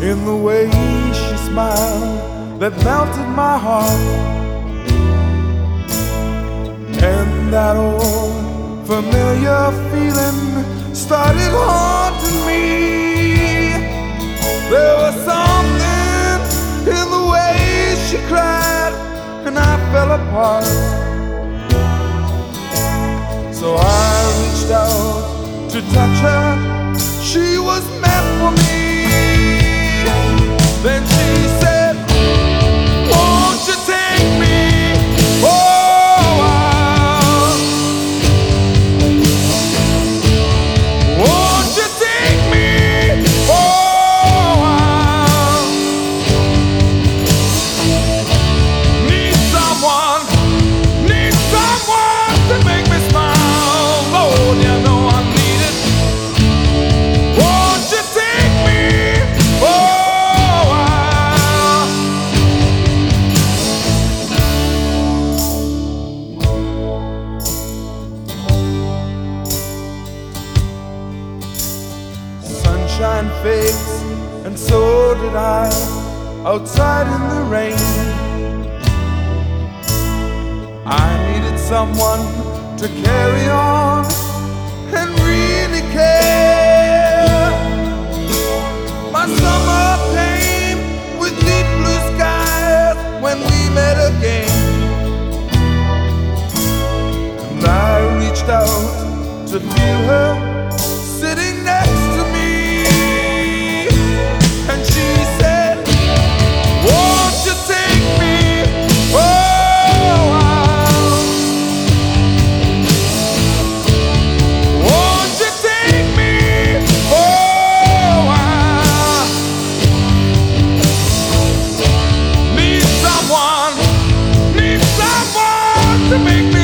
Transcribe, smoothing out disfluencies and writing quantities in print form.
in the way she smiled that melted my heart, and that old familiar feeling started haunting me. There was something in the way she cried, and I fell apart. So I reached out to touch her. She was meant for me. Then she said, won't you take me? Oh, won't you take me? Oh, need someone to make me smile. Lord, you know I need it. Won't you take me? Sunshine fades, and so did I, outside in the rain. I needed someone to carry on and really care. My summer came with deep blue skies when we met again, and I reached out to feel her sitting next to me, and she said, won't you take me? Oh, won't you take me? Oh, need someone to make me